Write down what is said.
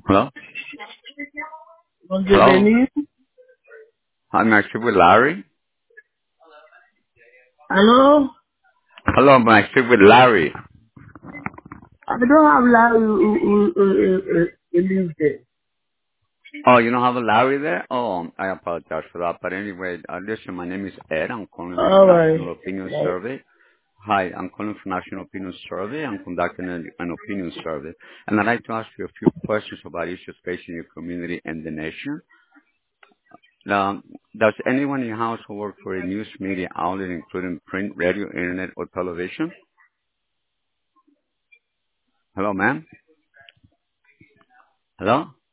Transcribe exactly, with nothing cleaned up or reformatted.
Hello? What's your Hello? name? I'm actually with Larry. Hello? Hello, I'm actually with Larry. I don't have Larry who, who, who, who, who, who lives there. Oh, you don't have a Larry there? Oh, I apologize for that. But anyway, uh, listen, my name is Ed. I'm calling from Alright. National Opinion Right. Survey. Hi, I'm calling from National Opinion Survey. I'm conducting an, an opinion survey. And I'd like to ask you a few questions about issues facing your community and the nation. Now, does anyone in your household work for a news media outlet, including print, radio, internet, or television? Hello, ma'am? Hello?